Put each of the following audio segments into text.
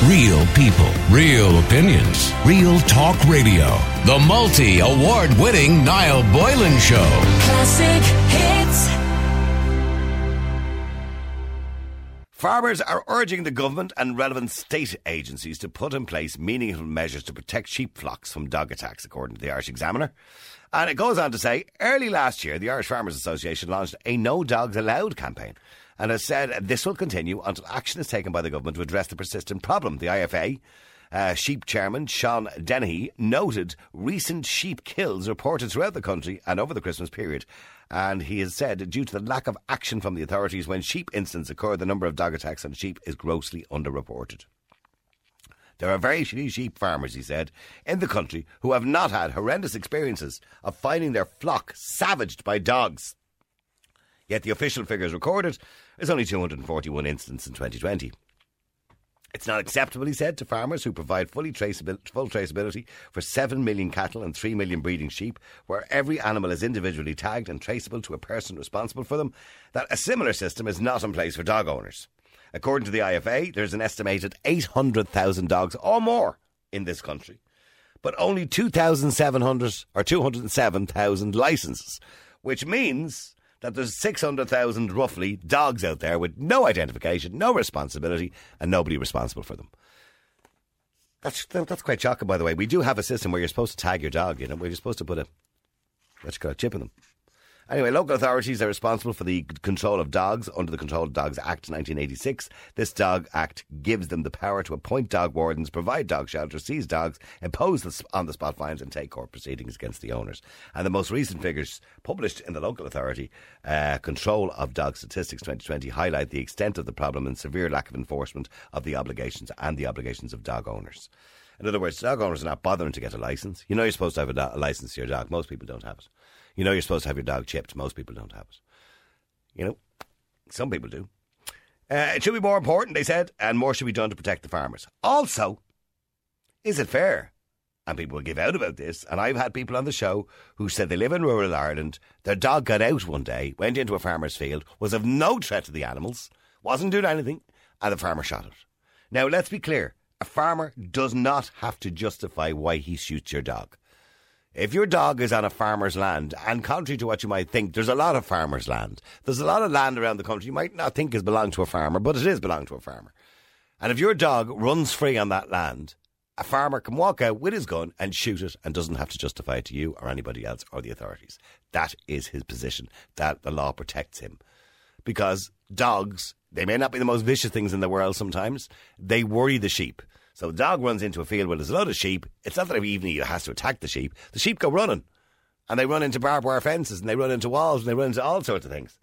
Real people, real opinions, real talk radio. The multi-award-winning Niall Boylan Show. Classic hits. Farmers are urging the government and relevant state agencies to put in place meaningful measures to protect sheep flocks from dog attacks, according to the Irish Examiner. And it goes on to say, early last year, the Irish Farmers Association launched a No Dogs Allowed campaign and has said this will continue until action is taken by the government to address the persistent problem. The IFA sheep chairman, Sean Dennehy, noted recent sheep kills reported throughout the country and over the Christmas period. And he has said, due to the lack of action from the authorities when sheep incidents occur, the number of dog attacks on sheep is grossly underreported. There are very few sheep farmers, he said, in the country who have not had horrendous experiences of finding their flock savaged by dogs. Yet the official figures recorded is only 241 incidents in 2020. It's not acceptable, he said, to farmers who provide full traceability for 7 million cattle and 3 million breeding sheep, where every animal is individually tagged and traceable to a person responsible for them, that a similar system is not in place for dog owners. According to the IFA, there's an estimated 800,000 dogs or more in this country, but only 2,700 or 207,000 licences, which means that there's 600,000 roughly dogs out there with no identification, no responsibility, and nobody responsible for them. That's quite shocking, by the way. We do have a system where you're supposed to tag your dog, you know, where you're supposed to put a chip in them. Anyway, local authorities are responsible for the control of dogs under the Control of Dogs Act 1986. This Dog Act gives them the power to appoint dog wardens, provide dog shelters, seize dogs, impose on-the-spot fines and take court proceedings against the owners. And the most recent figures published in the local authority, Control of Dog Statistics 2020, highlight the extent of the problem and severe lack of enforcement of the obligations of dog owners. In other words, dog owners are not bothering to get a licence. You know you're supposed to have a licence to your dog. Most people don't have it. You know you're supposed to have your dog chipped. Most people don't have it. You know, some people do. It should be more important, they said, and more should be done to protect the farmers. Also, is it fair? And people will give out about this. And I've had people on the show who said they live in rural Ireland. Their dog got out one day, went into a farmer's field, was of no threat to the animals, wasn't doing anything, and the farmer shot it. Now, let's be clear. A farmer does not have to justify why he shoots your dog. If your dog is on a farmer's land, and contrary to what you might think, there's a lot of farmer's land. There's a lot of land around the country you might not think is belong to a farmer, but it is belong to a farmer. And if your dog runs free on that land, a farmer can walk out with his gun and shoot it and doesn't have to justify it to you or anybody else or the authorities. That is his position, that the law protects him. Because dogs, they may not be the most vicious things in the world sometimes, they worry the sheep. So the dog runs into a field where there's a lot of sheep. It's not that even he has to attack the sheep. The sheep go running. And they run into barbed wire fences and they run into walls and they run into all sorts of things.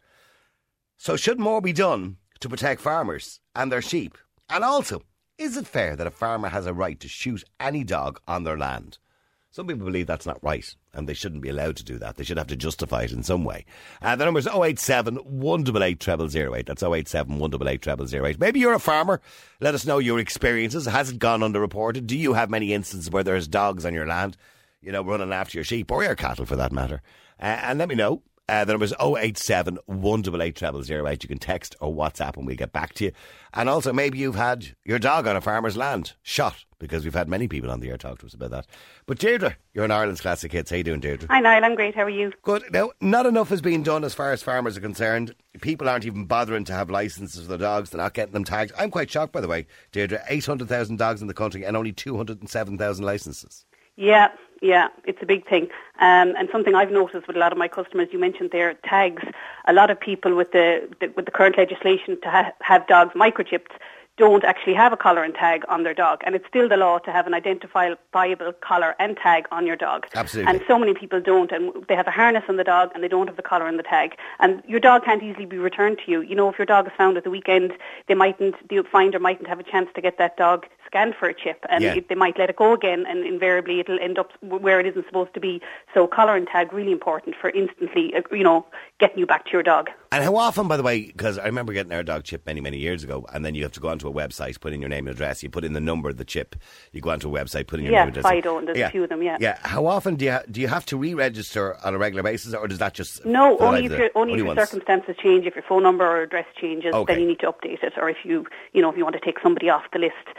So should more be done to protect farmers and their sheep? And also, is it fair that a farmer has a right to shoot any dog on their land? Some people believe that's not right and they shouldn't be allowed to do that. They should have to justify it in some way. The number is 087 188 0008. That's 087 188 0008. Maybe you're a farmer. Let us know your experiences. Has it gone underreported? Do you have many instances where there's dogs on your land, you know, running after your sheep or your cattle for that matter? And let me know. The number is 087 188 0008. You can text or WhatsApp and we'll get back to you. And also, maybe you've had your dog on a farmer's land shot, because we've had many people on the air talk to us about that. But Deirdre, you're in Ireland's Classic Hits. How you doing, Deirdre? Hi, Niall. I'm great. How are you? Good. Now, not enough has been done as far as farmers are concerned. People aren't even bothering to have licences for their dogs. They're not getting them tagged. I'm quite shocked, by the way, Deirdre. 800,000 dogs in the country and only 207,000 licences. Yeah, it's a big thing. And something I've noticed with a lot of my customers, you mentioned there, tags. A lot of people with the current legislation to have dogs microchipped don't actually have a collar and tag on their dog. And it's still the law to have an identifiable collar and tag on your dog. Absolutely. And so many people don't. And they have a harness on the dog and they don't have the collar and the tag. And your dog can't easily be returned to you. You know, if your dog is found at the weekend, the finder mightn't have a chance to get that dog scanned for a chip. And they might let it go again, and invariably it'll end up where it isn't supposed to be. So collar and tag, really important for instantly, getting you back to your dog. And how often, by the way, because I remember getting our dog chip many, many years ago, and then you have to go onto a website, put in your name and address, you put in the number of the chip, you go onto a website, put in your name and address. Fido, and there's a few of them, Yeah, how often do you have to re-register on a regular basis, or does that just... No, only if your circumstances change, if your phone number or address changes, then you need to update it, or if you want to take somebody off the list.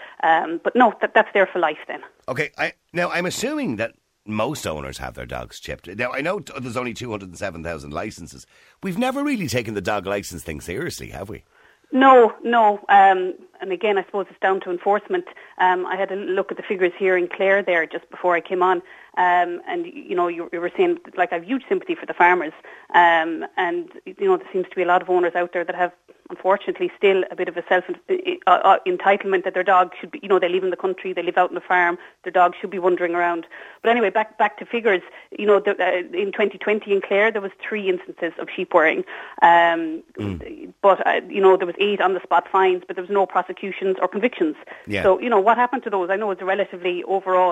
But no, that's there for life then. Okay, now I'm assuming that most owners have their dogs chipped. Now, I know there's only 207,000 licences. We've never really taken the dog licence thing seriously, have we? No. And again, I suppose it's down to enforcement. I had a look at the figures here in Clare there just before I came on. And, you know, you were saying, like, I have huge sympathy for the farmers. And, you know, there seems to be a lot of owners out there that have, unfortunately, still a bit of a self-entitlement that their dog should be, you know, they live in the country, they live out on the farm, their dog should be wandering around. But anyway, back to figures, you know, in 2020 in Clare, there was 3 instances of sheep worrying. But, you know, there was 8 on-the-spot fines, but there was no prosecutions or convictions. Yeah. So, you know, what happened to those? I know it's relatively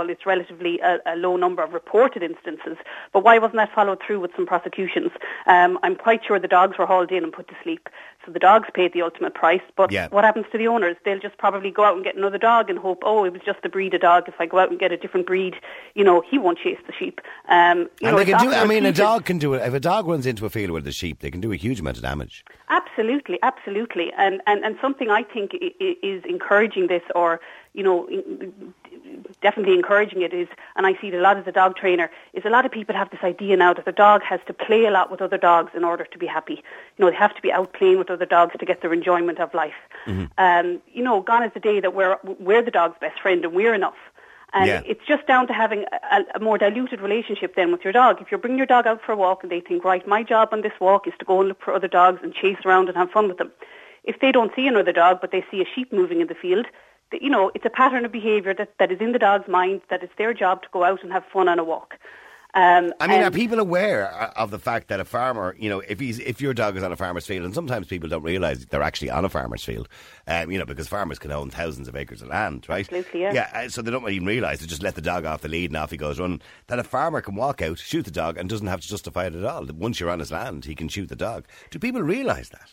a low number of reported instances, but why wasn't that followed through with some prosecutions? I'm quite sure the dogs were hauled in and put to sleep. So the dogs paid the ultimate price, but what happens to the owners? They'll just probably go out and get another dog and hope, oh, it was just a breed of dog. If I go out and get a different breed, you know, he won't chase the sheep. And they can do. I mean, a dog can do it. If a dog runs into a field with the sheep, they can do a huge amount of damage. Absolutely. And something I think is encouraging this, or, you know, definitely encouraging it is, and I see it a lot as a dog trainer, is a lot of people have this idea now that the dog has to play a lot with other dogs in order to be happy. You know, they have to be out playing with other dogs to get their enjoyment of life. Mm-hmm. You know, gone is the day that we're the dog's best friend and we're enough. And it's just down to having a more diluted relationship then with your dog. If you're bringing your dog out for a walk and they think, right, my job on this walk is to go and look for other dogs and chase around and have fun with them. If they don't see another dog but they see a sheep moving in the field, you know, it's a pattern of behaviour that is in the dog's mind, that it's their job to go out and have fun on a walk. Are people aware of the fact that a farmer, you know, if your dog is on a farmer's field, and sometimes people don't realise they're actually on a farmer's field, you know, because farmers can own thousands of acres of land, right? Absolutely, yeah. Yeah, so they don't even realise, they just let the dog off the lead and off he goes running, that a farmer can walk out, shoot the dog and doesn't have to justify it at all. Once you're on his land, he can shoot the dog. Do people realise that?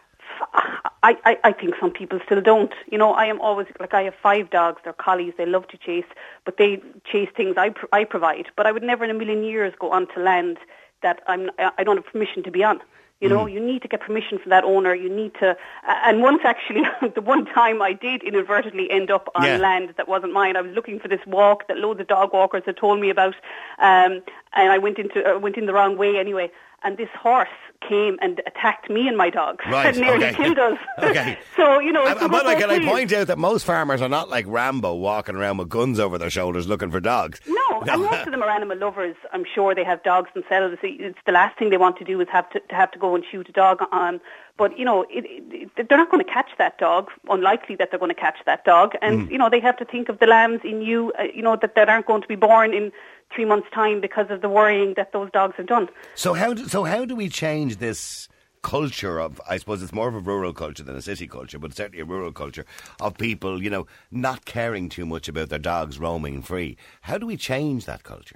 I think some people still don't. You know, I am always, like, I have 5 dogs, they're collies, they love to chase, but they chase things I provide. But I would never in a million years go onto land that I don't have permission to be on. You know, you need to get permission from that owner. You need to, and once actually, the one time I did inadvertently end up on land that wasn't mine. I was looking for this walk that loads of dog walkers had told me about, and I went in the wrong way anyway. And this horse came and attacked me and my dog. Right, and nearly killed us. Okay. So, you know... But can I point out that most farmers are not like Rambo walking around with guns over their shoulders looking for dogs? No, and most of them are animal lovers. I'm sure they have dogs themselves. It's the last thing they want to do is have to go and shoot a dog on. But, you know, they're not going to catch that dog. Unlikely that they're going to catch that dog. And, you know, they have to think of the lambs in you, you know, that aren't going to be born in 3 months' time because of the worrying that those dogs have done. So how do we change this culture of, I suppose it's more of a rural culture than a city culture, but certainly a rural culture of people, you know, not caring too much about their dogs roaming free? How do we change that culture?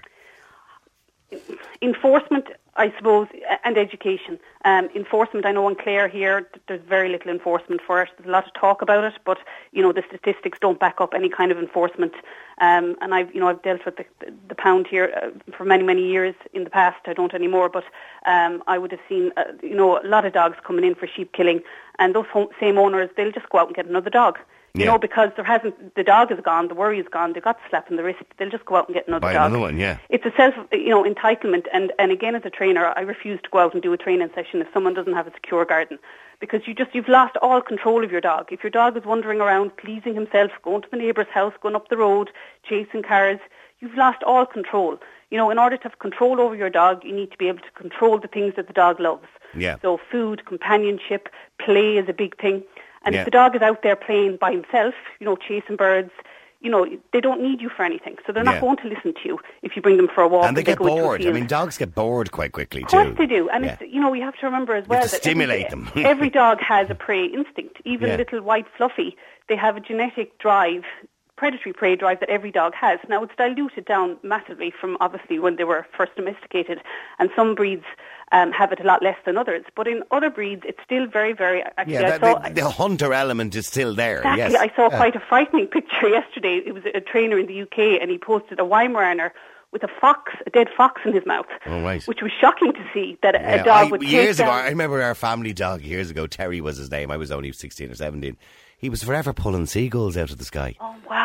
Enforcement, I suppose, and education. Enforcement, I know in Clare here, there's very little enforcement for it. There's a lot of talk about it, but, you know, the statistics don't back up any kind of enforcement. And I've dealt with the pound here for many, many years in the past. I don't anymore, but I would have seen, you know, a lot of dogs coming in for sheep killing, and those same owners, they'll just go out and get another dog. You know, because the dog is gone, the worry is gone, they've got the slap in the wrist, they'll just go out and get another dog. Another one, yeah. It's a entitlement, and again, as a trainer, I refuse to go out and do a training session if someone doesn't have a secure garden, because you've lost all control of your dog. If your dog is wandering around, pleasing himself, going to the neighbour's house, going up the road, chasing cars, you've lost all control. You know, in order to have control over your dog, you need to be able to control the things that the dog loves. Yeah. So food, companionship, play is a big thing. And if the dog is out there playing by himself, you know, chasing birds, you know, they don't need you for anything. So they're not going to listen to you if you bring them for a walk. And they get bored. I mean, dogs get bored quite quickly too. Of course they do. And, it's, you know, we have to remember as well that stimulate them. Every dog has a prey instinct. Even little white fluffy, they have a genetic drive, predatory prey drive that every dog has. Now, it's diluted down massively from obviously when they were first domesticated, and some breeds have it a lot less than others. But in other breeds, it's still very, very... Actually, the hunter element is still there. Exactly. Yes. I saw quite a frightening picture yesterday. It was a trainer in the UK, and he posted a Weimaraner with a dead fox in his mouth, which was shocking to see that a dog would years ago, I remember our family dog years ago, Terry was his name, I was only 16 or 17. He was forever pulling seagulls out of the sky. Oh, wow.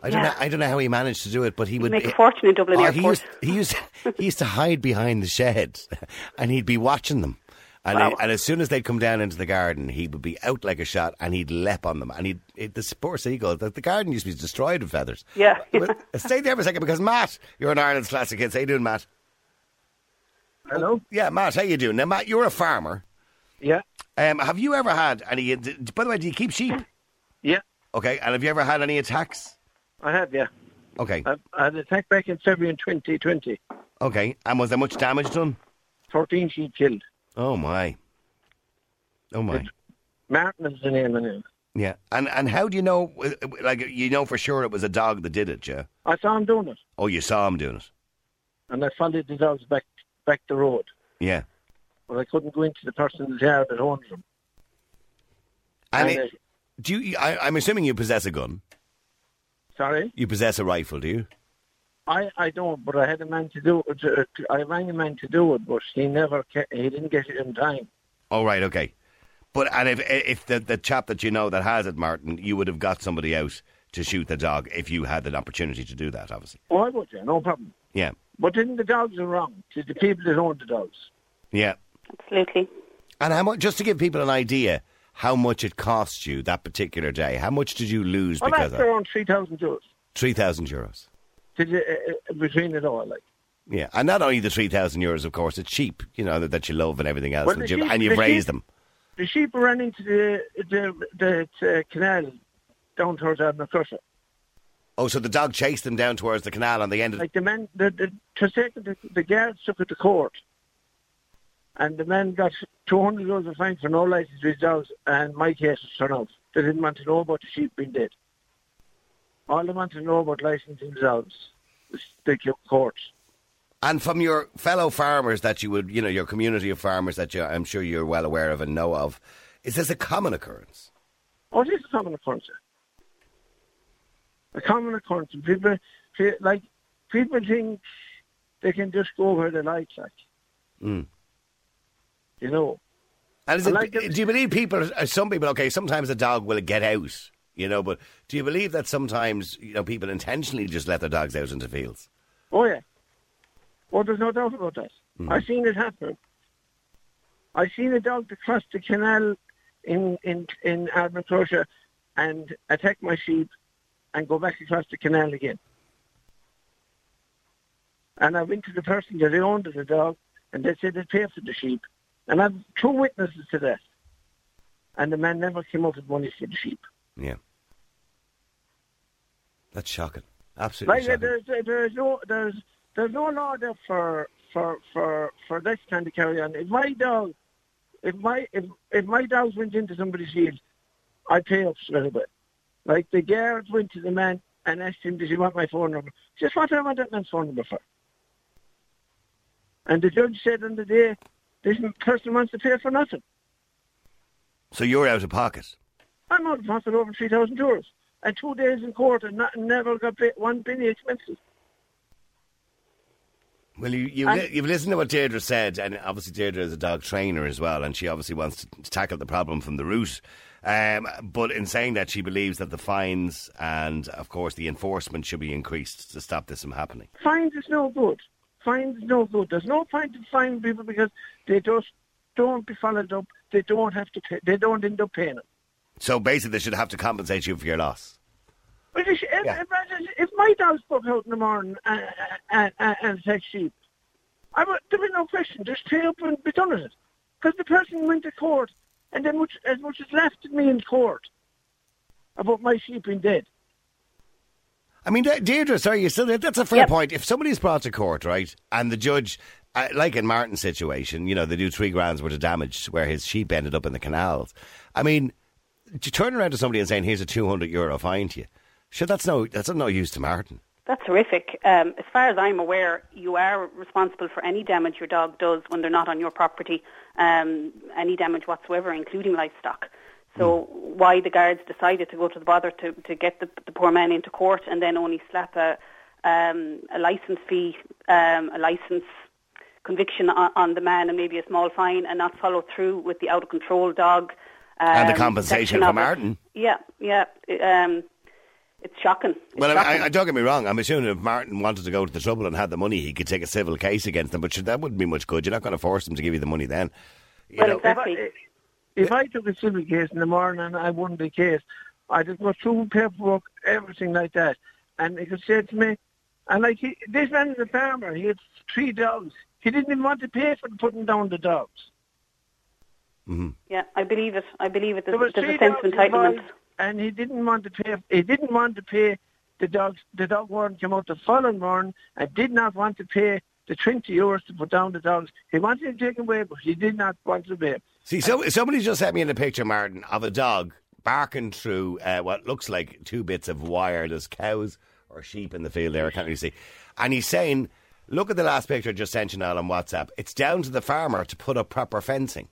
I don't know how he managed to do it, but he would make a fortune in Dublin Airport. He used to hide behind the shed, and he'd be watching them. And, Wow. And as soon as they'd come down into the garden, he would be out like a shot, and he'd leap on them. And the poor seagull, the garden used to be destroyed with feathers. Yeah. But stay there for a second, because Matt, you're an Ireland's classic kids. How you doing, Matt? Hello? Yeah, Matt, how you doing? Now, Matt, you're a farmer. Yeah. Have you ever had any... By the way, do you keep sheep? Yeah, Okay, and have you ever had any attacks? I have, yeah. Okay, I had an attack back in February in 2020. okay. And was there much damage done? 14 sheep killed. Oh, my. Oh, my. Martin is the name of it. Yeah. And how do you know, like, you know for sure it was a dog that did it, yeah? I saw him doing it, Oh, you saw him doing it? and I followed the dogs back the road. Yeah. But I couldn't go into the person's yard that owns them. And I'm assuming you possess a gun. Sorry? You possess a rifle, do you? I don't, but I had a man to do it. I rang a man to do it, but he didn't get it in time. Oh, right, okay. But and if the chap that you know that has it, Martin, you would have got somebody out to shoot the dog if you had an opportunity to do that, obviously. Oh, I would, yeah, no problem. Yeah. But then the dogs are wrong. It's the people that own the dogs. Yeah. Absolutely. And how much? Just to give people an idea, how much it cost you that particular day? How much did you lose Well, because that's of around €3,000. €3,000? Between it all, like. Yeah, and not only the €3,000, of course, it's sheep, you know, that you love and everything else, Well, and you've raised them. The sheep ran into the canal down towards Ardnacrusha. Oh, so the dog chased them down towards the canal on the end of Like the man, the guards took it to court, and the man got €200 of fine for no license to his dogs, and my case was turned out. They didn't want to know about the sheep being dead. All they wanted to know about licensing dogs, the courts. And from your fellow farmers that you would, you know, your community of farmers that I'm sure you're well aware of and know of, is this a common occurrence? Oh, it is a common occurrence. A common occurrence. People think they can just go where they like. Mm. You know. And do you believe some people, okay, sometimes a dog will get out, you know, but do you believe that sometimes, you know, people intentionally just let their dogs out into fields? Oh, yeah. Oh, there's no doubt about that. Mm. I've seen it happen. I've seen a dog that crossed the canal in Ardnacrusha and attack my sheep and go back across the canal again. And I went to the person that owned the dog, and they said they'd pay for the sheep. And I've 2 witnesses to that. And the man never came up with money for the sheep. Yeah. That's shocking. Absolutely shocking. There's no law there for this kind of carry on. If my dogs went into somebody's field, I'd pay up straight away. Like the guards went to the man and asked him, "Does he want my phone number?" Just what do I want that man's phone number for? And the judge said on the day, this person wants to pay for nothing. So you're out of pocket? I'm out of pocket over €3,000. And 2 days in court and never got paid 1 penny expenses. Well, you've listened to what Deirdre said, and obviously Deirdre is a dog trainer as well, and she obviously wants to tackle the problem from the root. But in saying that, she believes that the fines and, of course, the enforcement should be increased to stop this from happening. Fines is no good. Fines is no good. There's no point in fining people because they just don't be followed up. They don't have to pay. They don't end up paying it. So basically, they should have to compensate you for your loss. But if my dog spoke out in the morning and attack sheep, there'd be no question. Just pay up and be done with it. Because the person went to court, and then as much as left at me in court about my sheep being dead. I mean, Deirdre, sorry, you still that's a fair point. If somebody's brought to court, right, and the judge, like in Martin's situation, you know, they do $3,000 worth of damage where his sheep ended up in the canals. I mean, to turn around to somebody and saying, "Here's a €200 fine to you," sure, that's of no use to Martin. That's horrific. As far as I'm aware, you are responsible for any damage your dog does when they're not on your property, any damage whatsoever, including livestock. So why the guards decided to go to the bother to get the poor man into court and then only slap a licence fee, a licence conviction on the man and maybe a small fine and not follow through with the out-of-control dog. And the compensation for Martin. Yeah. It's shocking. Don't get me wrong. I'm assuming if Martin wanted to go to the trouble and had the money, he could take a civil case against them. But that wouldn't be much good. You're not going to force them to give you the money then. Exactly. If I took a civil case in the morning and I won the case, I'd just go through paperwork, everything like that. And he could say to me, and this man is a farmer. He had 3 dogs. He didn't even want to pay for putting down the dogs. Mm-hmm. Yeah, I believe it. There's a sense of entitlement. And he didn't want to pay. He didn't want to pay the dogs. The dog warden came out the following morning and did not want to pay the €20 to put down the dogs. He wanted to take away, but he did not want to pay. See, somebody just sent me in a picture, Martin, of a dog barking through what looks like 2 bits of wire. There's cows or sheep in the field there. I can't really see. And he's saying, look at the last picture I just sent you now on WhatsApp. It's down to the farmer to put up proper fencing.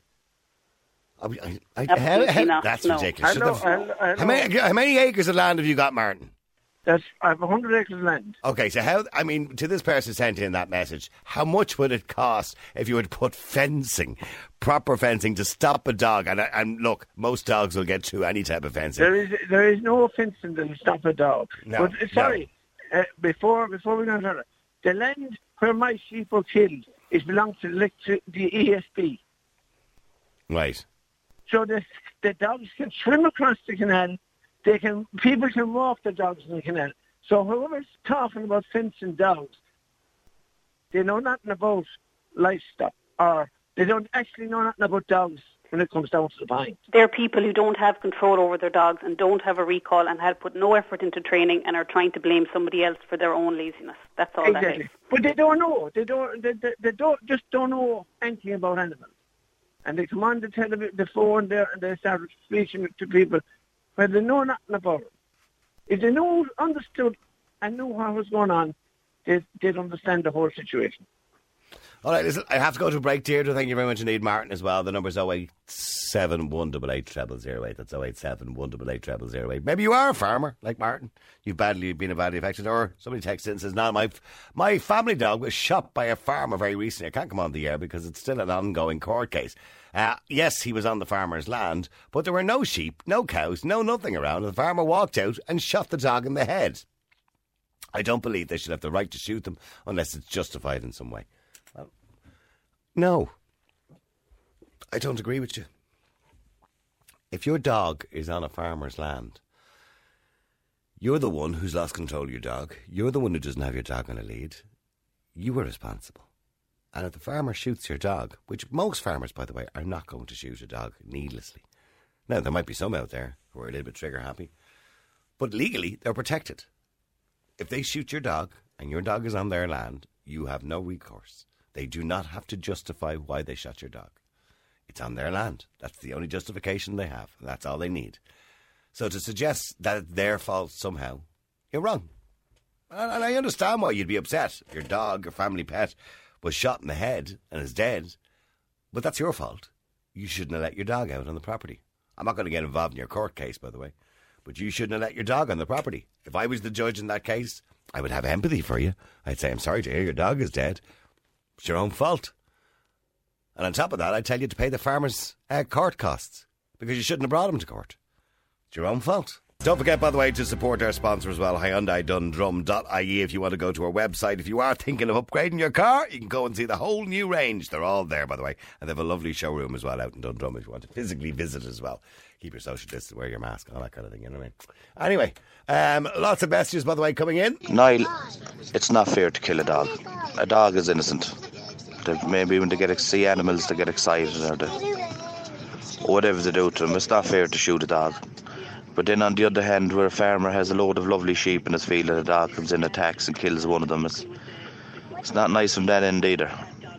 That's ridiculous. How many acres of land have you got, Martin? I have 100 acres of land. Okay, so to this person sent in that message, how much would it cost if you would put proper fencing to stop a dog? And look, most dogs will get through any type of fencing. There is no fencing that will stop a dog. No, but before we go on further, the land where my sheep were killed belongs to the ESB. Right. So the dogs can swim across the canal. People can walk the dogs in the canal. So whoever's talking about fencing dogs, they know nothing about livestock, or they don't actually know nothing about dogs when it comes down to the point. They're people who don't have control over their dogs and don't have a recall and have put no effort into training and are trying to blame somebody else for their own laziness. That's all that is. But they don't know. They don't know anything about animals. And they come on the phone there and they start speaking to people where they know nothing about it. If they understood and knew what was going on, they'd understand the whole situation. All right, listen, I have to go to a break, Deirdre. Thank you very much indeed, Martin, as well. The number's 087 188 0008. That's 087 188 0008. Maybe you are a farmer, like Martin. You've been badly affected. Or somebody texted in and says, no, my family dog was shot by a farmer very recently. I can't come on the air because it's still an ongoing court case. Yes, he was on the farmer's land, but there were no sheep, no cows, nothing around. The farmer walked out and shot the dog in the head. I don't believe they should have the right to shoot them unless it's justified in some way. No, I don't agree with you. If your dog is on a farmer's land, you're the one who's lost control of your dog. You're the one who doesn't have your dog on a lead. You were responsible. And if the farmer shoots your dog, which most farmers, by the way, are not going to shoot a dog needlessly. Now, there might be some out there who are a little bit trigger happy, but legally, they're protected. If they shoot your dog and your dog is on their land, you have no recourse. They do not have to justify why they shot your dog. It's on their land. That's the only justification they have. And that's all they need. So to suggest that it's their fault somehow, you're wrong. And I understand why you'd be upset. Your dog, your family pet, was shot in the head and is dead. But that's your fault. You shouldn't have let your dog out on the property. I'm not going to get involved in your court case, by the way. But you shouldn't have let your dog on the property. If I was the judge in that case, I would have empathy for you. I'd say, I'm sorry to hear your dog is dead. It's your own fault. And on top of that, I'd tell you to pay the farmer's court costs because you shouldn't have brought him to court. It's your own fault. Don't forget, by the way, to support our sponsor as well, HyundaiDundrum.ie, if you want to go to our website. If you are thinking of upgrading your car, you can go and see the whole new range. They're all there, by the way. And they have a lovely showroom as well out in Dundrum if you want to physically visit as well. Keep your social distance, wear your mask, all that kind of thing, you know what I mean? Anyway, lots of messages, by the way, coming in. Niall, it's not fair to kill a dog. A dog is innocent. Maybe when they see animals, they get excited or whatever they do to them. It's not fair to shoot a dog. But then on the other hand, where a farmer has a load of lovely sheep in his field and a dog comes in, attacks and kills one of them, it's not nice from that end either.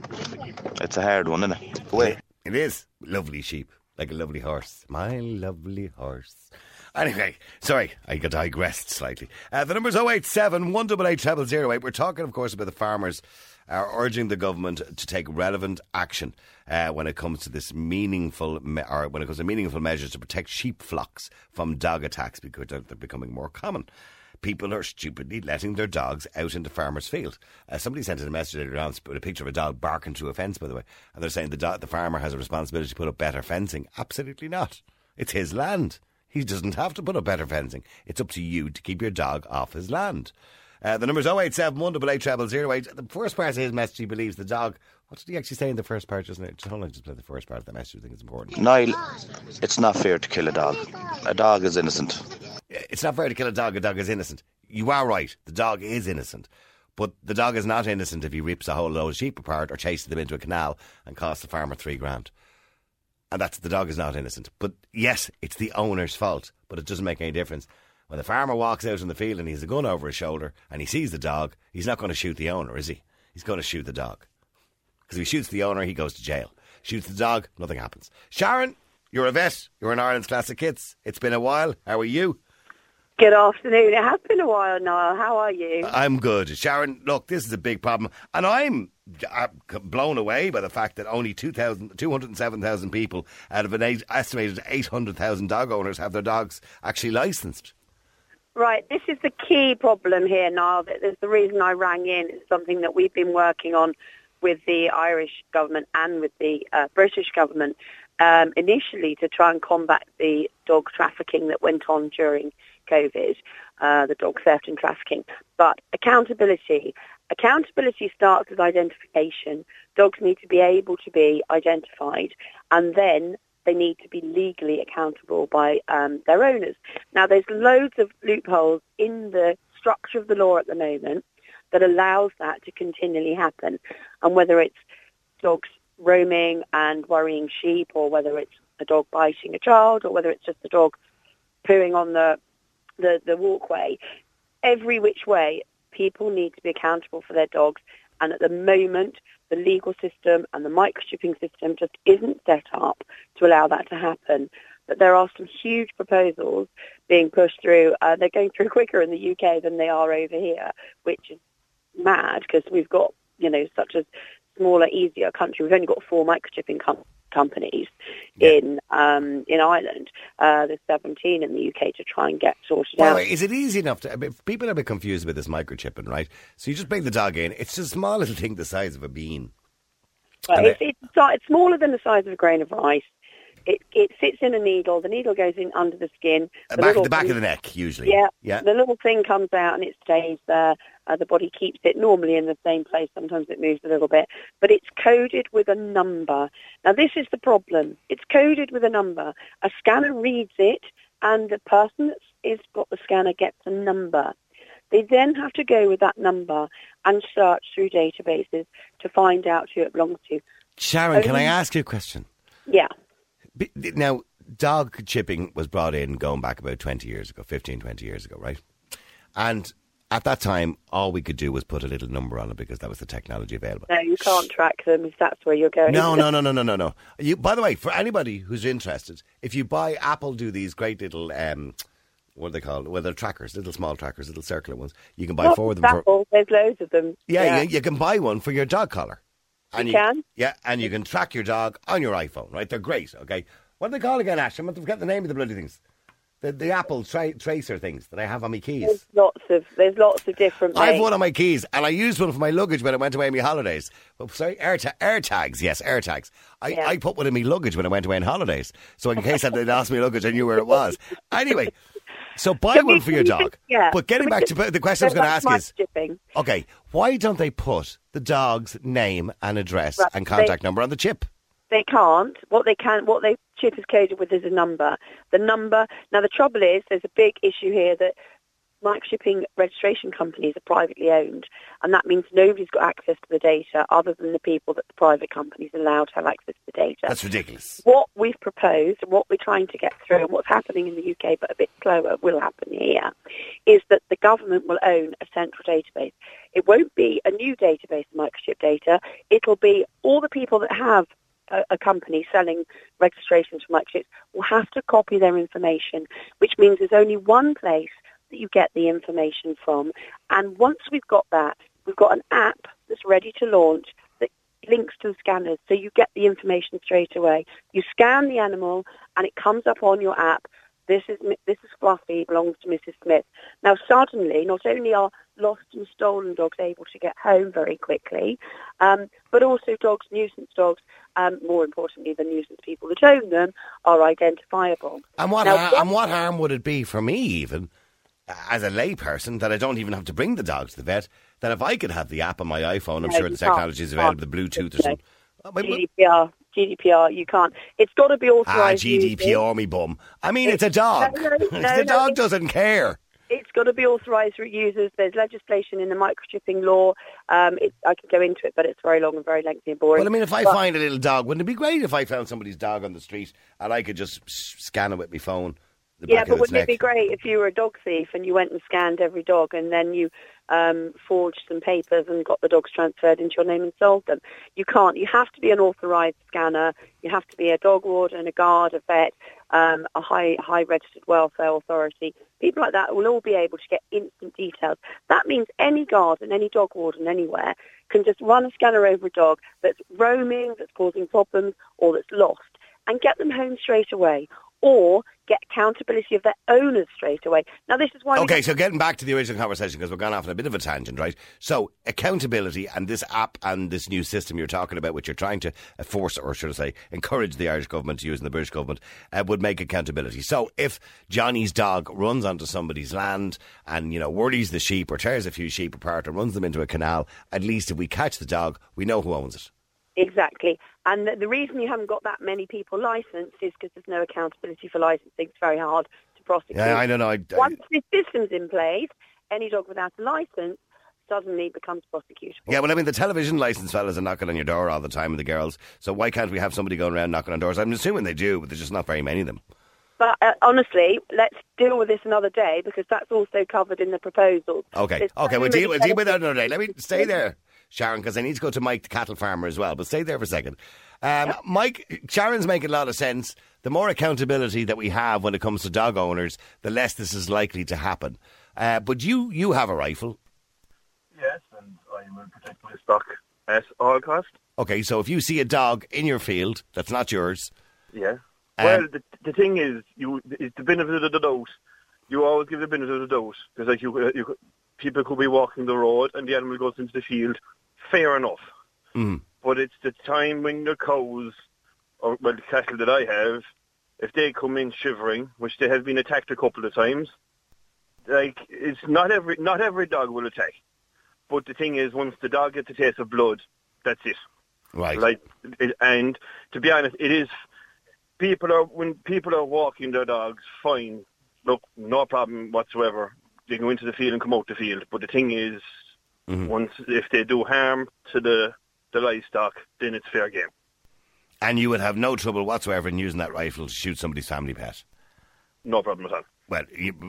It's a hard one, isn't it? Well, it is. Lovely sheep. Like a lovely horse. My lovely horse. Anyway, sorry, I digressed slightly. The number's 087 188 0008. We're talking, of course, about the farmers urging the government to take relevant action when it comes to this meaningful measures to protect sheep flocks from dog attacks because they're becoming more common. People are stupidly letting their dogs out into farmers' field. Somebody sent in a message earlier on with a picture of a dog barking through a fence, by the way, and they're saying the farmer has a responsibility to put up better fencing. Absolutely not. It's his land. He doesn't have to put up better fencing. It's up to you to keep your dog off his land. The number's 087 188 0008. The first part of his message, he believes the dog... What did he actually say in the first part, doesn't it? Hold on, just play the first part of the message. I think it's important. Niall, it's not fair to kill a dog. A dog is innocent. It's not fair to kill a dog is innocent. You are right, the dog is innocent. But the dog is not innocent if he rips a whole load of sheep apart or chases them into a canal and costs the farmer $3,000. And the dog is not innocent. But yes, it's the owner's fault, but it doesn't make any difference. When the farmer walks out in the field and he has a gun over his shoulder and he sees the dog, he's not going to shoot the owner, is he? He's going to shoot the dog. Because if he shoots the owner, he goes to jail. Shoots the dog, nothing happens. Sharon, you're a vet. You're in Ireland's Classic Hits. It's been a while. How are you? Good afternoon. It has been a while, Niall. How are you? I'm good. Sharon, look, this is a big problem. And I'm blown away by the fact that only 207,000 people out of an estimated 800,000 dog owners have their dogs actually licensed. Right. This is the key problem here, Niall. There's the reason I rang in. It's something that we've been working on with the Irish government and with the British government initially to try and combat the dog trafficking that went on during COVID, the dog theft and trafficking. But accountability starts with identification. Dogs need to be able to be identified, and then they need to be legally accountable by their owners. Now, there's loads of loopholes in the structure of the law at the moment that allows that to continually happen. And whether it's dogs roaming and worrying sheep, or whether it's a dog biting a child, or whether it's just a dog pooing on the walkway, every which way, people need to be accountable for their dogs. And at the moment, the legal system and the microchipping system just isn't set up to allow that to happen. But there are some huge proposals being pushed through. They're going through quicker in the UK than they are over here, which is mad because we've got, such a smaller, easier country. We've only got 4 microchipping companies in Ireland. There's 17 in the UK to try and get sorted out. Is it easy enough to... people are a bit confused about this microchipping, right? So you just bring the dog in. It's a small little thing the size of a bean. It's smaller than the size of a grain of rice. It sits in a needle. The needle goes in under the skin. The back of the neck, usually. Yeah. The little thing comes out and it stays there. The body keeps it normally in the same place. Sometimes it moves a little bit. But it's coded with a number. Now, this is the problem. It's coded with a number. A scanner reads it, and the person that's got the scanner gets a number. They then have to go with that number and search through databases to find out who it belongs to. Sharon, can I ask you a question? Yeah. Now, dog chipping was brought in going back about 20 years ago, 15, 20 years ago, right? And at that time, all we could do was put a little number on it because that was the technology available. No, you can't track them if that's where you're going. No. By the way, for anybody who's interested, if you buy, Apple do these great little, what are they called? Well, they're trackers, little small trackers, little circular ones. You can buy 4 of them. Apple, there's loads of them. Yeah, you can buy one for your dog collar. And you can? Yeah, and you can track your dog on your iPhone, right? They're great, okay? What do they call again, Ash? I'm going to forget the name of the bloody things. The Apple tracer things that I have on my keys. There's lots of different I have one on my keys, and I used one for my luggage when I went away on my holidays. AirTags, yes, AirTags. I put one in my luggage when I went away on holidays, so in case they'd lost my luggage, I knew where it was. Anyway, so buy one for your dog. Yeah. But getting back to the question I was going to ask is, chipping. Okay, why don't they put the dog's name and address and contact number on the chip? They can't. What they chip is coded with is a number. The number. Now the trouble is, there's a big issue here that microchipping registration companies are privately owned, and that means nobody's got access to the data other than the people that the private companies allow to have access to the data. That's ridiculous. What we've proposed, and what we're trying to get through, and what's happening in the UK, but a bit slower, will happen here, is that the government will own a central database. It won't be a new database of microchip data. It'll be all the people that have a company selling registrations for microchips will have to copy their information, which means there's only one place that you get the information from. And once we've got that, we've got an app that's ready to launch that links to the scanners, so you get the information straight away. You scan the animal and it comes up on your app This is Fluffy, belongs to Mrs. Smith. Now, suddenly, not only are lost and stolen dogs able to get home very quickly, but also nuisance dogs, more importantly, the nuisance people that own them, are identifiable. And what harm would it be for me, even as a layperson, that I don't even have to bring the dog to the vet? That if I could have the app on my iPhone, I'm sure the technology is available, the Bluetooth or something. GDPR, you can't. It's got to be authorised. GDPR, me bum. I mean, it's a dog. The dog doesn't care. It's got to be authorised for users. There's legislation in the microchipping law. I could go into it, but it's very long and very lengthy and boring. Well, I mean, if I find a little dog, wouldn't it be great if I found somebody's dog on the street and I could just scan it with my phone? Yeah, but wouldn't it be great if you were a dog thief and you went and scanned every dog and then you forged some papers and got the dogs transferred into your name and sold them? You can't. You have to be an authorised scanner. You have to be a dog warden, a guard, a vet, a high registered welfare authority. People like that will all be able to get instant details. That means any guard and any dog warden anywhere can just run a scanner over a dog that's roaming, that's causing problems, or that's lost, and get them home straight away, or get accountability of their owners straight away. Now, this is why... Okay, so getting back to the original conversation, because we're gone off on a bit of a tangent, right? So, accountability and this app and this new system you're talking about, which you're trying to force, or should I say, encourage the Irish government to use and the British government, would make accountability. So, if Johnny's dog runs onto somebody's land and, worries the sheep or tears a few sheep apart and runs them into a canal, at least if we catch the dog, we know who owns it. Exactly. And the reason you haven't got that many people licensed is because there's no accountability for licensing. It's very hard to prosecute. Yeah, I don't know. Once this system's in place, any dog without a licence suddenly becomes prosecutable. Yeah, well, I mean, the television licence fellas are knocking on your door all the time, and the girls. So why can't we have somebody going around knocking on doors? I'm assuming they do, but there's just not very many of them. But honestly, let's deal with this another day, because that's also covered in the proposals. Okay, we'll deal with that another day. Let me stay there, Sharon, because I need to go to Mike, the cattle farmer, as well. But stay there for a second. Mike, Sharon's making a lot of sense. The more accountability that we have when it comes to dog owners, the less this is likely to happen. But you have a rifle. Yes, and I will protect my stock at all cost. Okay, so if you see a dog in your field that's not yours... Yeah. Well, the thing is, it's the benefit of the doubt. You always give the benefit of the doubt, because people could be walking the road and the animal goes into the field. Fair enough. Mm. But it's the time when the cows, or the cattle that I have, if they come in shivering, which they have been attacked a couple of times, it's not every dog will attack. But the thing is, once the dog gets a taste of blood, that's it. Right. And to be honest, it is. When people are walking their dogs, fine, look, no problem whatsoever. They go into the field and come out the field. But the thing is, if they do harm to the livestock, then it's fair game. And you would have no trouble whatsoever in using that rifle to shoot somebody's family pet? No problem at all. Well,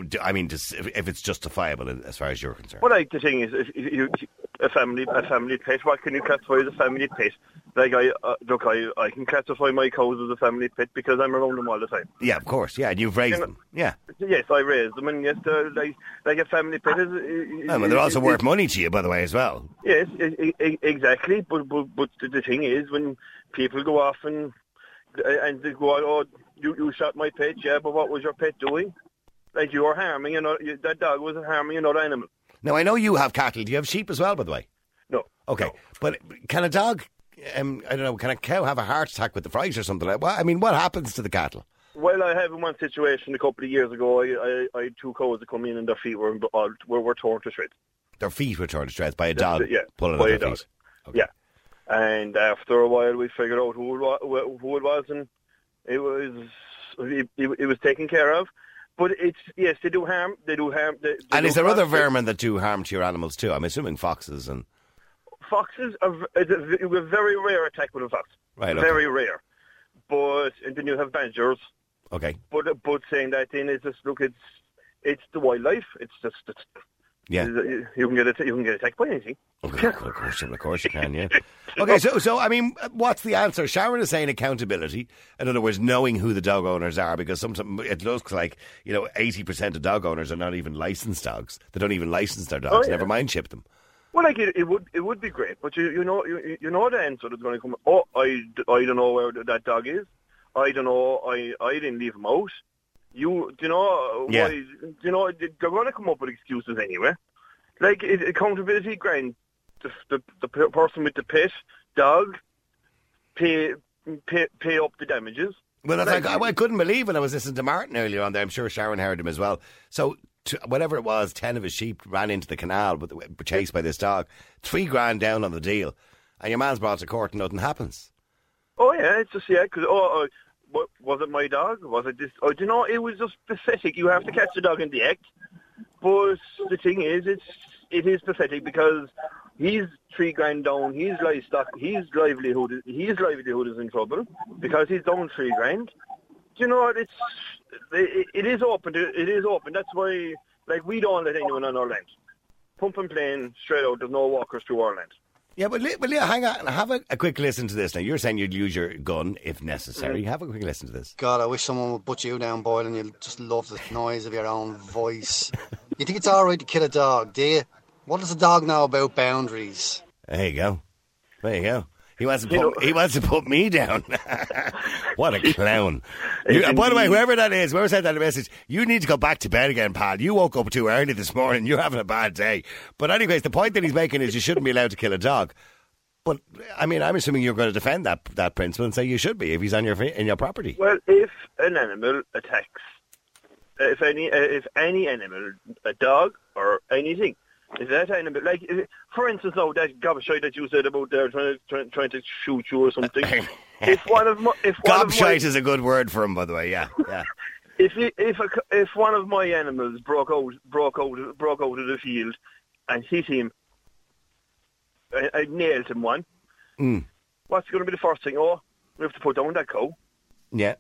if it's justifiable as far as you're concerned. Well, the thing is, if a family pet, what can you classify as a family pet? I can classify my cows as a family pet because I'm around them all the time. Yeah, of course. Yeah, and you've raised them. Yeah. Yes, I raised them, and yes, like a family pet is. They're also worth money to you, by the way, as well. Yes, exactly. But the thing is, when people go off and they go, oh, you shot my pet, yeah, but what was your pet doing? Like, you were harming that dog was harming another animal. Now, I know you have cattle. Do you have sheep as well, by the way? No. Okay, no. But can a dog, I don't know, can a cow have a heart attack with the fright or something like that? I mean, what happens to the cattle? Well, I had one situation a couple of years ago. I had two cows that come in and their feet were torn to shreds. Their feet were torn to shreds by a dog? Yeah, pulling by at a their dog. feet? Okay. Yeah. And after a while, we figured out who it was, and it was taken care of. But yes, they do harm. And is there other vermin that do harm to your animals too? I'm assuming foxes and... Foxes are a very rare attack with a fox. Right, okay. Very rare. And then you have badgers. Okay. But saying that, then it's just, look, it's the wildlife. It's just... Yeah. You can get attacked by anything. Okay, of course you can, yeah. Okay, so I mean, what's the answer? Sharon is saying accountability. In other words, knowing who the dog owners are, because sometimes it looks like 80% of dog owners are not even licensed dogs. They don't even license their dogs. Never mind ship them. Well, it would be great, but you know the answer that's going to come. Oh, I don't know where that dog is. I don't know. I didn't leave him out. you know, Yeah. they're going to come up with excuses anyway. Like, accountability grant, the person with the pet dog pay up the damages. Well, that's I couldn't believe when I was listening to Martin earlier on there. I'm sure Sharon heard him as well. So, whatever it was, 10 of his sheep ran into the canal, chased by this dog. $3,000 down on the deal, and your man's brought to court and nothing happens. Oh yeah, it's just because was it my dog? Was it this? Oh, do you know, it was just pathetic. You have to catch the dog in the act, but the thing is, it is pathetic because he's $3,000 down. His livestock, his livelihood is in trouble because he's down $3,000. You know, it is open. It is open. That's why, like, we don't let anyone on our land. Pump and plain, straight out. There's no walkers through our land. Yeah, but hang on. Have a quick listen to this. Now, you're saying you'd use your gun if necessary. Have a quick listen to this. God, I wish someone would put you down, Boyle, and you'll just love the noise of your own voice. You think it's all right to kill a dog, do you? What does a dog know about boundaries? There you go. There you go. He wants to put me down. What a clown. By the way, whoever that is, whoever sent that message, you need to go back to bed again, pal. You woke up too early this morning. You're having a bad day. But anyways, the point that he's making is you shouldn't be allowed to kill a dog. But, I mean, I'm assuming you're going to defend that principle and say you should be if he's on in your property. Well, if an animal attacks, if any animal, a dog or anything, is that animal, like, for instance, now that gobshite that you said about there trying to shoot you or something. Gobshite is a good word for him, by the way. Yeah. If one of my animals broke out of the field and hit him, I nailed him one. What's going to be the first thing? Oh, we have to put down that cow. Yeah.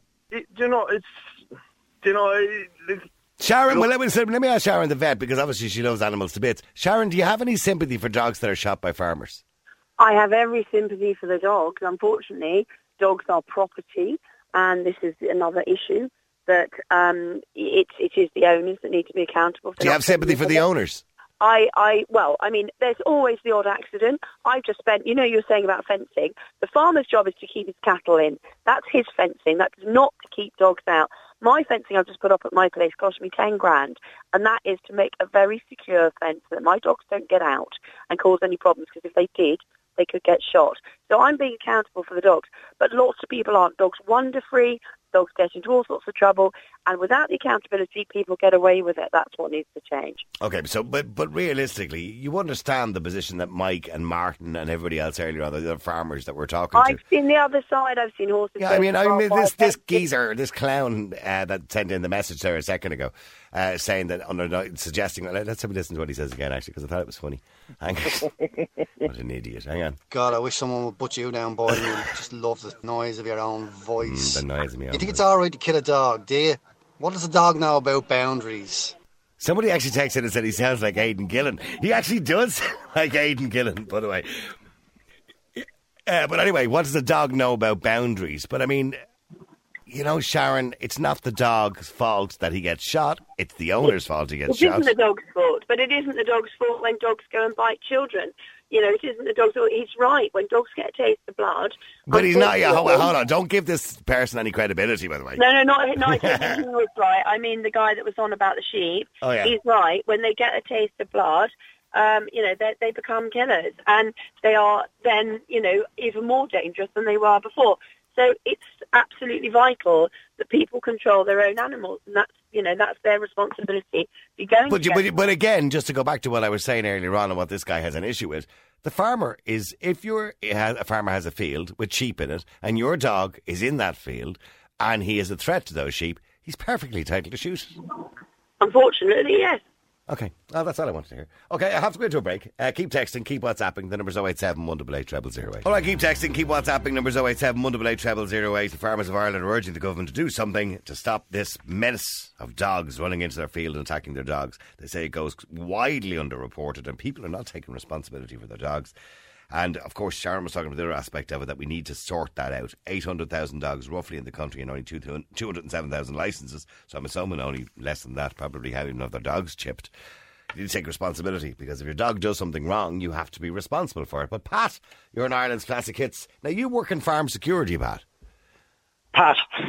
Sharon, well, let me ask Sharon the vet, because obviously she loves animals to bits. Sharon, do you have any sympathy for dogs that are shot by farmers? I have every sympathy for the dogs. Unfortunately, dogs are property, and this is another issue that it is the owners that need to be accountable for. Do you have sympathy for the owners? Well, I mean, there's always the odd accident. I've just spent, you were saying about fencing. The farmer's job is to keep his cattle in. That's his fencing. That's not to keep dogs out. My fencing I've just put up at my place cost me $10,000, and that is to make a very secure fence so that my dogs don't get out and cause any problems, because if they did, they could get shot. So I'm being accountable for the dogs, but lots of people aren't. Dogs wander free, dogs get into all sorts of trouble, and without the accountability, people get away with it. That's what needs to change. Okay, so but realistically, you understand the position that Mike and Martin and everybody else earlier on, the farmers that we're talking to. I've seen the other side. I've seen horses. Yeah, I mean, this geezer, this clown that sent in the message there a second ago, saying that suggesting. Let's have a listen to what he says again, actually, because I thought it was funny. Hang on. What an idiot. Hang on. God, I wish someone would put you down, Boyle, and you'll just love the noise of your own voice. The noise of me. You think it's all right to kill a dog, do you? What does a dog know about boundaries? Somebody actually texted and said he sounds like Aidan Gillen. He actually does sound like Aidan Gillen, by the way. But anyway, what does a dog know about boundaries? But I mean, Sharon, it's not the dog's fault that he gets shot. It's the owner's fault he gets shot. It isn't the dog's fault, but it isn't the dog's fault when dogs go and bite children. It isn't the dog's fault. He's right. When dogs get a taste of blood... But he's not... Yeah, hold on. Don't give this person any credibility, by the way. No, not he was right. I mean, the guy that was on about the sheep, oh, yeah. He's right. When they get a taste of blood, they become killers. And they are then, even more dangerous than they were before. So it's absolutely vital that people control their own animals, and that's their responsibility. But again, just to go back to what I was saying earlier on and what this guy has an issue with, the farmer is, if a farmer has a field with sheep in it, and your dog is in that field, and he is a threat to those sheep, he's perfectly entitled to shoot. Unfortunately, yes. Okay, well, that's all I wanted to hear. Okay, I have to go into a break. Keep texting, keep WhatsApping. The number's 087 188 0008. All right, keep texting, keep WhatsApping. Number's 087 188 0008. The farmers of Ireland are urging the government to do something to stop this menace of dogs running into their field and attacking their dogs. They say it goes widely underreported and people are not taking responsibility for their dogs. And, of course, Sharon was talking about the other aspect of it, that we need to sort that out. 800,000 dogs roughly in the country and only 207,000 licences. So I'm assuming only less than that probably have even have their dogs chipped. You need to take responsibility, because if your dog does something wrong, you have to be responsible for it. But, Pat, you're in Ireland's Classic Hits. Now, you work in farm security, Pat. Pat.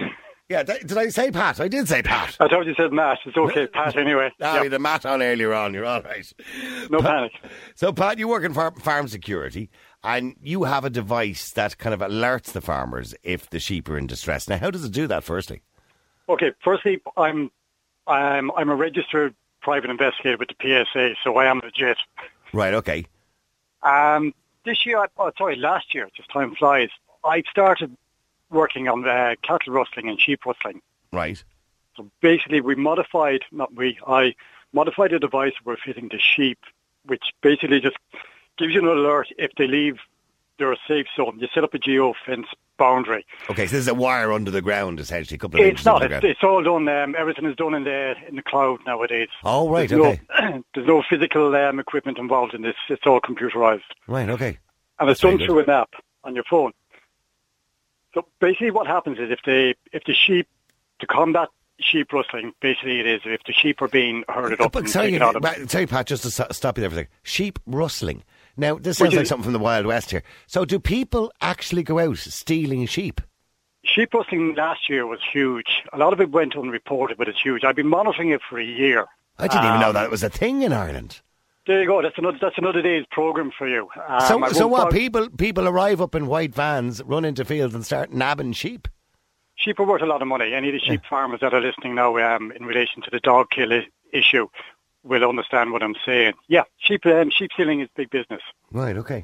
Yeah, did I say Pat? I did say Pat. I thought you said Matt. It's okay, Pat anyway. No, you had a Matt on earlier on. You're all right. No panic. So, Pat, you work in farm security, and you have a device that kind of alerts the farmers if the sheep are in distress. Now, how does it do that, firstly? Okay, firstly, I'm a registered private investigator with the PSA, so I am legit. Right, okay. This year, last year, just time flies, I started working on cattle rustling and sheep rustling. Right. So basically, I modified a device we're fitting to sheep, which basically just gives you an alert if they leave their safe zone. You set up a geo-fence boundary. Okay, so this is a wire under the ground, essentially, a couple of inches It's not. under the ground. It's all done. Everything is done in the cloud nowadays. Oh, right, there's okay. There's no physical equipment involved in this. It's all computerized. Right, okay. And it's done through an app on your phone. So basically what happens is if the sheep, to combat sheep rustling, basically it is if the sheep are being herded up and taken out of... Sorry, Pat, just to stop you there for a second. Sheep rustling. Now, this sounds like something from the Wild West here. So do people actually go out stealing sheep? Sheep rustling last year was huge. A lot of it went unreported, but it's huge. I've been monitoring it for a year. I didn't even know that it was a thing in Ireland. There you go. That's another day's programme for you. So what? People arrive up in white vans, run into fields and start nabbing sheep? Sheep are worth a lot of money. Any of the sheep farmers that are listening now in relation to the dog kill issue will understand what I'm saying. Yeah, sheep stealing is big business. Right, okay.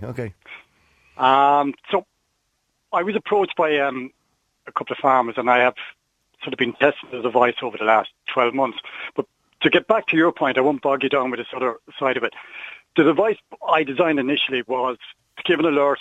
So I was approached by a couple of farmers, and I have sort of been testing the device over the last 12 months. But to get back to your point, I won't bog you down with this other side of it. The device I designed initially was to give an alert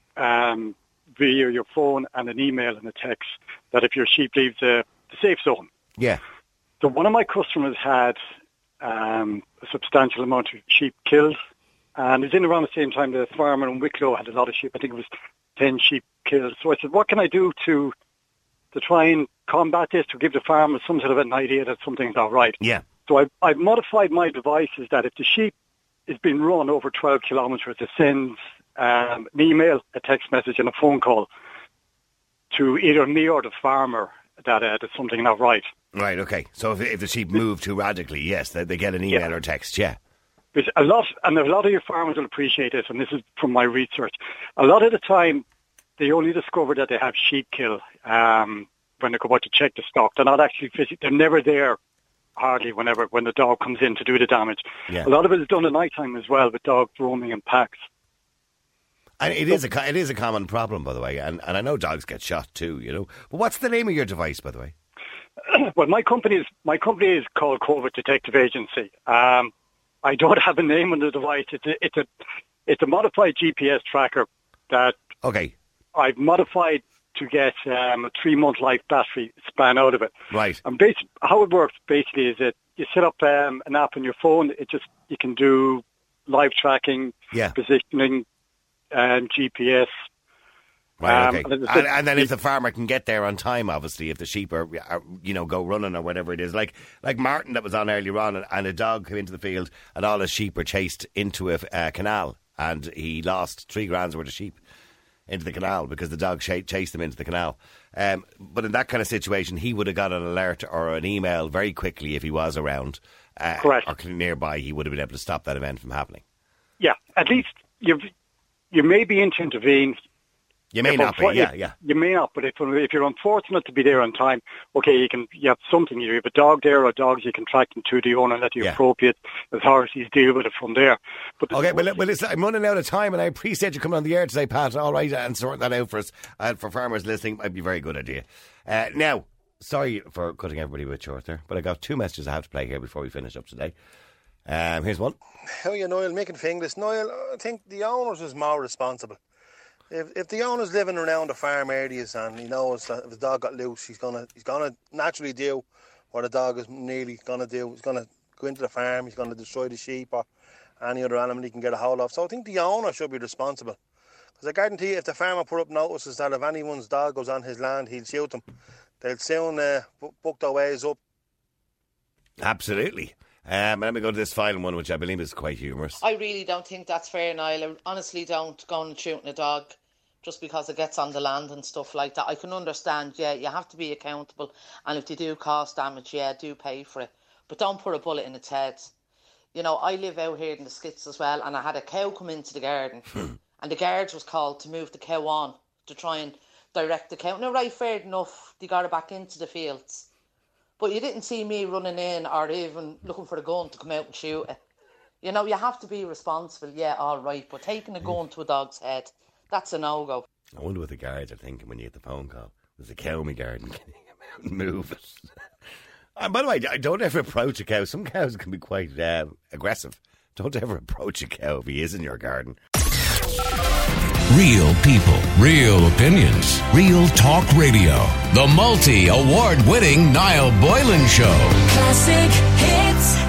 via your phone and an email and a text that if your sheep leaves the safe zone. Yeah. So one of my customers had a substantial amount of sheep killed, and it was in around the same time the farmer in Wicklow had a lot of sheep. I think it was 10 sheep killed. So I said, what can I do to try and combat this, to give the farmers some sort of an idea that something's not right? Yeah. So I've modified my devices that if the sheep is being run over 12 kilometres, it sends an email, a text message and a phone call to either me or the farmer that there's something not right. Right, okay. So if the sheep move too radically, yes, they get an email or text, yeah. Because a lot of your farmers will appreciate this, and this is from my research. A lot of the time, they only discover that they have sheep kill when they go out to check the stock. They're not actually they're never there hardly when the dog comes in to do the damage. Yeah. A lot of it is done at night time as well, with dogs roaming in packs. And it is a common problem, by the way, and I know dogs get shot too, you know. But what's the name of your device, by the way? Well, my company is called COVID Detective Agency. I don't have a name on the device. It's a modified GPS tracker that I've modified to get a 3-month life battery span out of it. Right. And how it works basically is that you set up an app on your phone. You can do live tracking, positioning, and GPS. Right, okay. And then if the farmer can get there on time, obviously, if the sheep are go running or whatever it is, like Martin that was on earlier on, and a dog came into the field and all his sheep were chased into a canal, and he lost 3 grand's worth of sheep into the canal because the dog chased them into the canal. But in that kind of situation, he would have got an alert or an email very quickly if he was around. Correct. Or nearby, he would have been able to stop that event from happening. Yeah, at least you may be in to intervene. You may not be, yeah. You may not, but if you're unfortunate to be there on time, okay, you have something. You have a dog there or dogs, you can track them to the owner and let the appropriate authorities deal with it from there. But listen, I'm running out of time, and I appreciate you coming on the air today, Pat. All right, and sorting that out for us. For farmers listening, might be a very good idea. Now, sorry for cutting everybody a bit short there, but I got 2 messages I have to play here before we finish up today. Here's one. How are you, Niall? Making fingers. Niall, I think the owners is more responsible. If the owner's living around the farm areas and he knows that if the dog got loose, he's gonna naturally do what a dog is nearly gonna do. He's gonna go into the farm, he's gonna destroy the sheep or any other animal he can get a hold of. So I think the owner should be responsible. Because I guarantee you, if the farmer put up notices that if anyone's dog goes on his land, he'll shoot them, they'll soon book their ways up. Absolutely. Let me go to this final one, which I believe is quite humorous. I really don't think that's fair, Niall. I honestly don't go and shooting a dog just because it gets on the land and stuff like that. I can understand, yeah, you have to be accountable, and if they do cause damage, yeah, do pay for it. But don't put a bullet in its head. You know, I live out here in the Skits as well, and I had a cow come into the garden, and the guards was called to move the cow on, to try and direct the cow. Now, right, fair enough, they got her back into the fields. But you didn't see me running in or even looking for the gun to come out and shoot it. You know, you have to be responsible, yeah, all right, but taking a gun to a dog's head, that's a no-go. I wonder what the guards are thinking when you get the phone call. There's a cow in my garden, can you come out and move it? And by the way, don't ever approach a cow. Some cows can be quite aggressive. Don't ever approach a cow if he is in your garden. Real people, real opinions, real talk radio. The multi-award winning Niall Boylan Show. Classic hits.